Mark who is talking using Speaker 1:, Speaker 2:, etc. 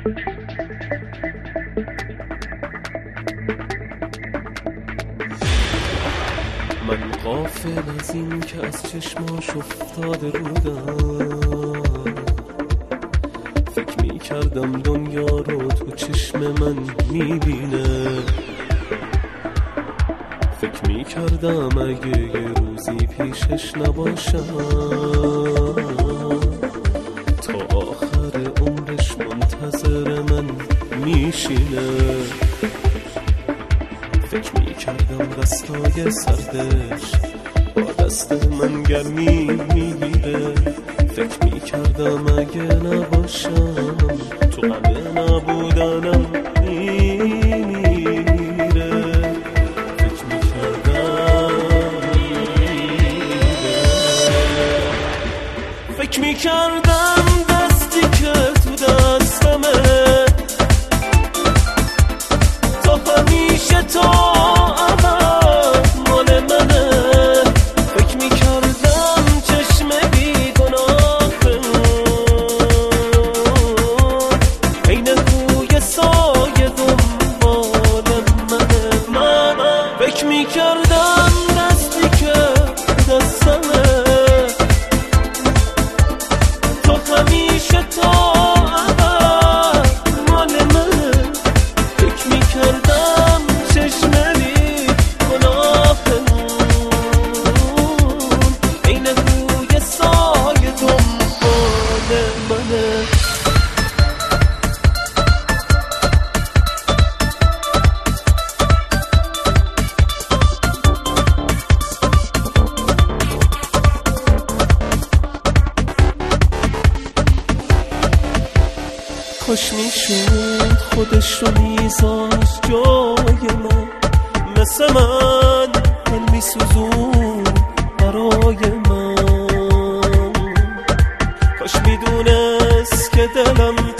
Speaker 1: من غافل از این که از چشماش افتاده بودم، فکر می کردم دنیا رو تو چشم من می-بینه، فکر می کردم اگه یه روزی پیشش نباشم تا آخر عمرش منتظر من میشینه. فکر می کردم دستای سردش با دست من گرمی میگیره، فکر می کردم اگه نباشم تو غم نبودنم میمیره، فکر می کردم فکر می کردم دستی که تو دستمه تا همیشه تا ابد مال منه، فکر می کردم چشم بیگناهه عین کوی سایه دنبال منه. من فکر می کردم دستی که دستمه تا همیشه تا ابد مال منه، فکر می کردم چشم بیگناهه عین کوی سایه دنبال منه. کاش میشد خودش رو میذاشت جای من، مثل من دل میسوزون برای من، کاش میدونست که دلم